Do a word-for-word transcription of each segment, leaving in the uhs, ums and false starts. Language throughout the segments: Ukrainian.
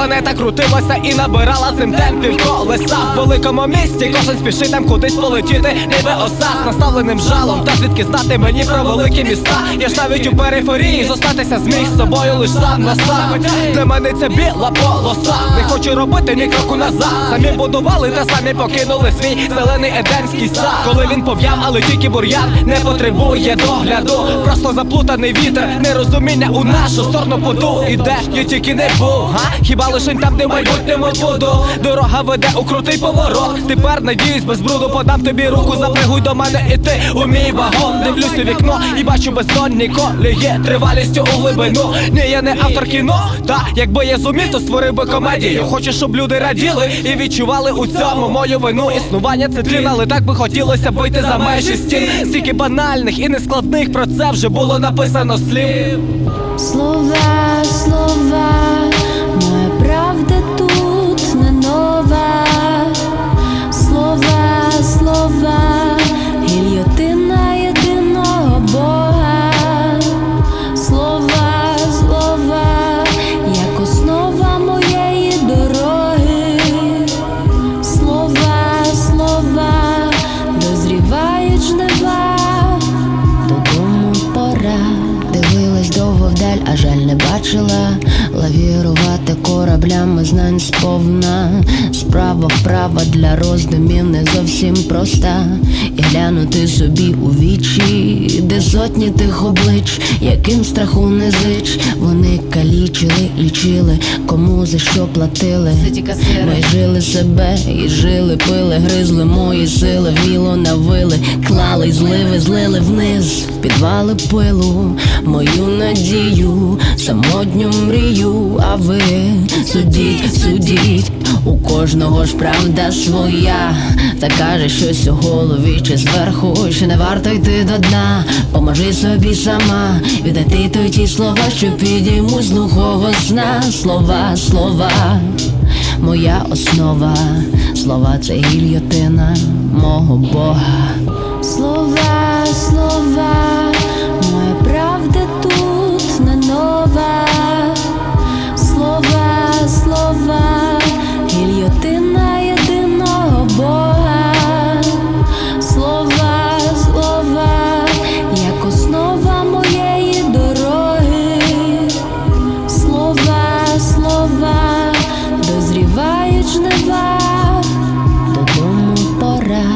планета крутилася і набирала цим темпів колеса. В великому місті кожен спішить там кудись полетіти, ніби оса з наставленим жалом. Та звідки знати мені про великі міста? Я ж навіть у периферії зостатися зміг з собою лиш сам на сам. Для мене це біла полоса, не хочу робити ні кроку назад. Самі будували та самі покинули свій зелений едемський сад. Коли він пов'яв, але тільки бур'ян не потребує догляду. Просто заплутаний вітер, нерозуміння у нашу сторону подув. І де я тільки не був, га? Хіба лишень там, де в майбутньому буду. Дорога веде у крутий поворот. Тепер надіюсь, без бруду подам тобі руку. Запригуй до мене і ти у мій вагон. Дивлюсь у вікно і бачу бездонні колії, тривалістю у глибину. Ні, я не автор кіно, та якби я зумів, то створив би комедію. Хочу, щоб люди раділи і відчували у цьому мою вину. Існування це тлін, але так би хотілося вийти за межі стін. Стільки банальних і нескладних про це вже було написано слів. Слова, слова, моя правда тут не нова. Слова, слова, гільйотина єдиного Бога. Слова, слова, як основа моєї дороги. Слова, слова, дозрівають жнива, додому пора. Дивилась довго вдаль, а жаль не бачила. Лавірувати кораблями знань сповна. Справа вправа для роздумів не зовсім проста. І глянути собі у вічі, де сотні тих облич, яким страху не зич. Вони калічили, лічили, кому за що платили. Ми жили себе і жили, пили, гризли мої сили, вміло навили, клали, зливи, злили вниз, в підвали пилу мою надію, самотню мрію. А ви судіть, судіть, у кожного ж правда своя. Та каже щось у голові чи зверху, що не варто йти до дна. Поможи собі сама, віддай той ті слова, що підійму з глухого сна. Слова, слова, моя основа. Слова це гільйотина мого Бога. Слова, слова, моя правда тут не нова. Слова, слова, гільйотина єдиного Бога. Слова, слова, як основа моєї дороги. Слова, слова, дозрівають жнива, додому пора.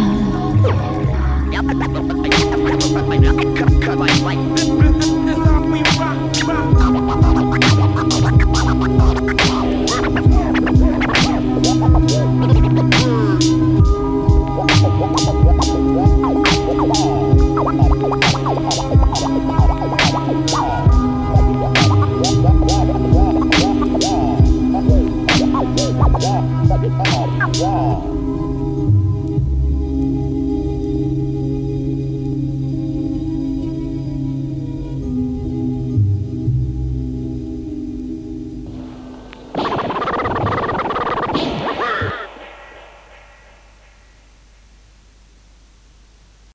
Yeah.